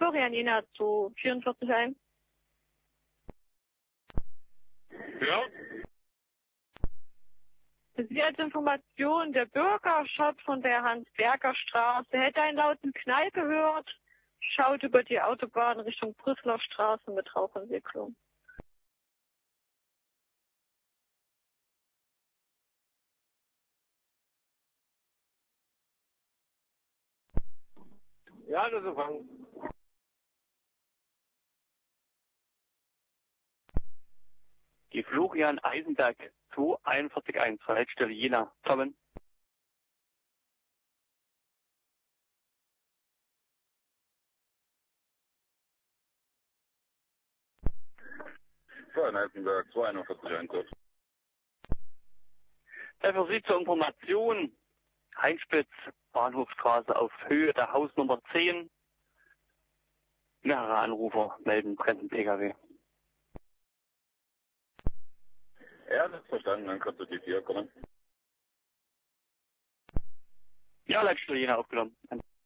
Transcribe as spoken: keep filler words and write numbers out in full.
Florian Jena zu vierundvierzig ein. Ja? Für Sie als Information, der Bürgershop von der Hans-Berger-Straße hätte einen lauten Knall gehört, schaut über die Autobahn Richtung Brüsseler Straße mit Rauchentwicklung. Ja, das ist okay. Die Florian Eisenberg zwei einundvierzig eins, Verletzstelle Jena. Kommen. So, in Eisenberg, zwei einundvierzig eins. Ja, für Sie zur Information, Heinspitz, Bahnhofstraße auf Höhe der Hausnummer zehn. Mehrere Anrufer melden brennenden Pkw. Ja, das ist verstanden, dann kannst du die vier kommen. Ja, Leitstelle Jena aufgenommen.